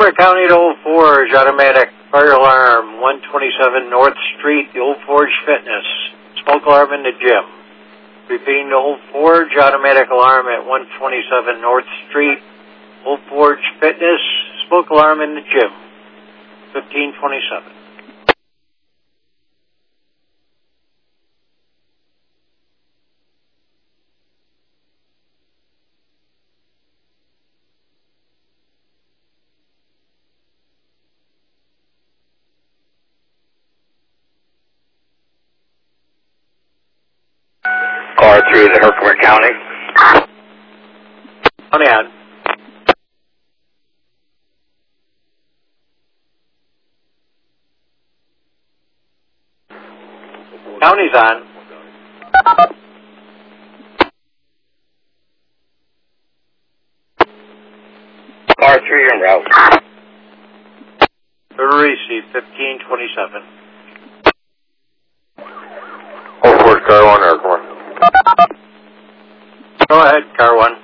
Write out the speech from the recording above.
Herkimer County to Old Forge, automatic fire alarm, 127 North Street, the Old Forge Fitness. Smoke alarm in the gym. Repeating to Old Forge, automatic alarm at 127 North Street, Old Forge Fitness. Smoke alarm in the gym. 1527. Car 3 to Herkimer County. On the on. County's on. Car 3 en route. Receive 1527. Old Forge, Car 1, Herc 1. Go ahead, Car 1.